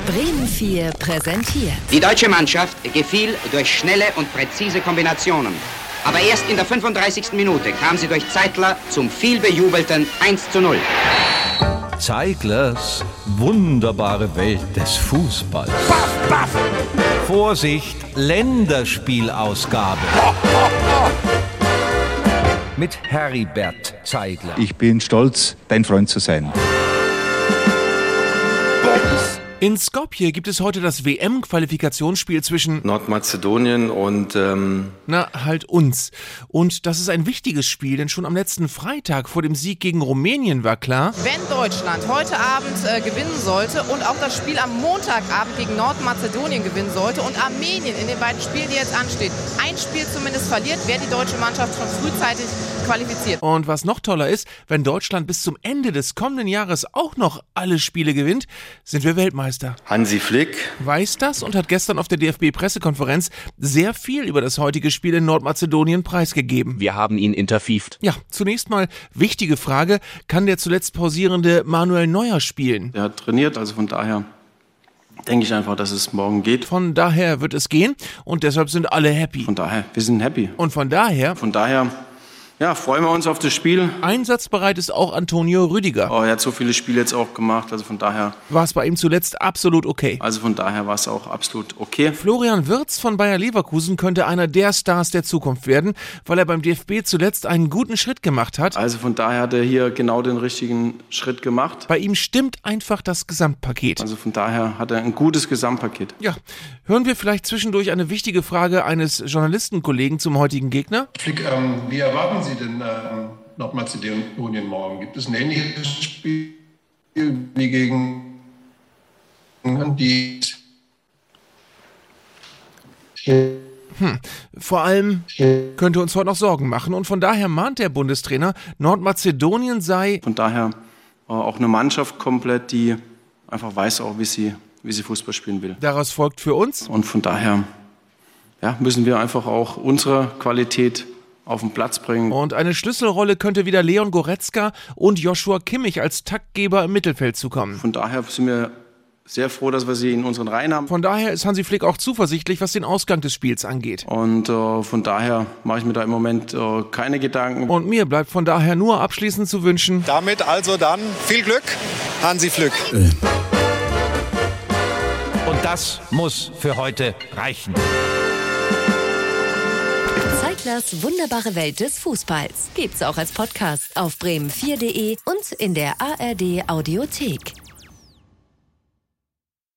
Bremen 4 präsentiert. Die deutsche Mannschaft gefiel durch schnelle und präzise Kombinationen. Aber erst in der 35. Minute kam sie durch Zeitler zum vielbejubelten 1:0. Zeiglers wunderbare Welt des Fußballs. Baff, baff. Vorsicht, Länderspielausgabe. Mit Heribert Zeigler. Ich bin stolz, dein Freund zu sein. In Skopje gibt es heute das WM-Qualifikationsspiel zwischen Nordmazedonien und uns. Und das ist ein wichtiges Spiel, denn schon am letzten Freitag vor dem Sieg gegen Rumänien war klar, wenn Deutschland heute Abend gewinnen sollte und auch das Spiel am Montagabend gegen Nordmazedonien gewinnen sollte und Armenien in den beiden Spielen, die jetzt anstehen, ein Spiel zumindest verliert, wäre die deutsche Mannschaft schon frühzeitig qualifiziert. Und was noch toller ist, wenn Deutschland bis zum Ende des kommenden Jahres auch noch alle Spiele gewinnt, sind wir Weltmeister. Hansi Flick weiß das und hat gestern auf der DFB-Pressekonferenz sehr viel über das heutige Spiel in Nordmazedonien preisgegeben. Wir haben ihn interviewt. Ja, zunächst mal wichtige Frage, kann der zuletzt pausierende Manuel Neuer spielen? Er hat trainiert, also von daher denke ich einfach, dass es morgen geht. Von daher wird es gehen und deshalb sind alle happy. Von daher, wir sind happy. Und von daher, ja, freuen wir uns auf das Spiel. Einsatzbereit ist auch Antonio Rüdiger. Er hat so viele Spiele jetzt auch gemacht, also von daher war es bei ihm zuletzt absolut okay. Also von daher war es auch absolut okay. Florian Wirtz von Bayer Leverkusen könnte einer der Stars der Zukunft werden, weil er beim DFB zuletzt einen guten Schritt gemacht hat. Also von daher hat er hier genau den richtigen Schritt gemacht. Bei ihm stimmt einfach das Gesamtpaket. Also von daher hat er ein gutes Gesamtpaket. Ja, hören wir vielleicht zwischendurch eine wichtige Frage eines Journalistenkollegen zum heutigen Gegner? Flick, wie erwarten Sie denn Nordmazedonien morgen? Gibt es ein ähnliches Spiel wie gegen die? Vor allem könnte uns heute noch Sorgen machen und von daher mahnt der Bundestrainer, Nordmazedonien sei von daher auch eine Mannschaft komplett, die einfach weiß auch, wie sie Fußball spielen will. Daraus folgt für uns. Und von daher müssen wir einfach auch unsere Qualität auf den Platz bringen. Und eine Schlüsselrolle könnte wieder Leon Goretzka und Joshua Kimmich als Taktgeber im Mittelfeld zukommen. Von daher sind wir sehr froh, dass wir sie in unseren Reihen haben. Von daher ist Hansi Flick auch zuversichtlich, was den Ausgang des Spiels angeht. Und von daher mache ich mir da im Moment keine Gedanken. Und mir bleibt von daher nur abschließend zu wünschen. Damit also dann viel Glück, Hansi Flick. Und das muss für heute reichen. Zeiglers wunderbare Welt des Fußballs gibt's auch als Podcast auf bremen4.de und in der ARD Audiothek.